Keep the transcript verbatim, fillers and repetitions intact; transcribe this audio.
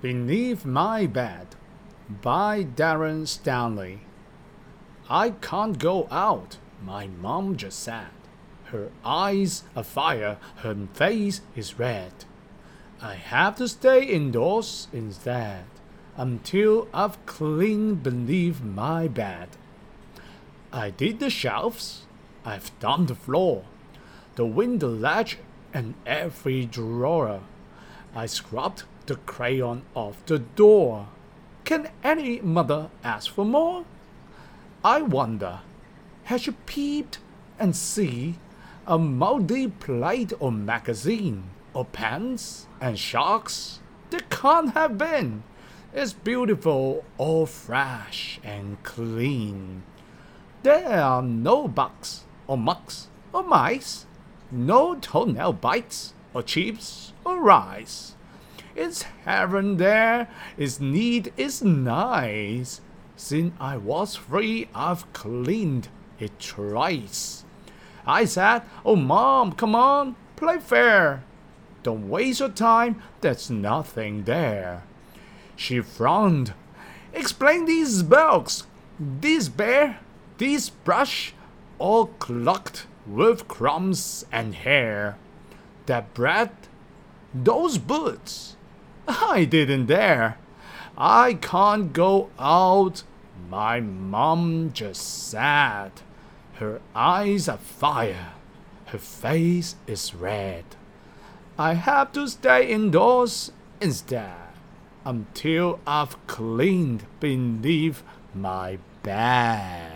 Beneath My Bed by Darren Stanley. I can't go out, my mom just said. Her eyes afire, her face is red. I have to stay indoors instead, until I've cleaned beneath my bed. I did the shelves, I've done the floor, the window ledge and every drawer. I scrubbed the crayon off the door. Can any mother ask for more? I wonder, has she peeped and see a moldy plate or magazine, or pens and sharks? There can't have been. It's beautiful, all fresh and clean. There are no bugs, or mugs, or mice, no toenail bites, or chips, or rice. It's heaven there, it's neat, it's nice. Since I was free, I've cleaned it twice. I said, oh mom, come on, play fair. Don't waste your time, there's nothing there. She frowned. Explain these books, this bear, this brush, all clogged with crumbs and hair. That bread, those boots, I didn't dare. I can't go out, my mom just said. Her eyes are fire, her face is red. I have to stay indoors instead, until I've cleaned beneath my bed.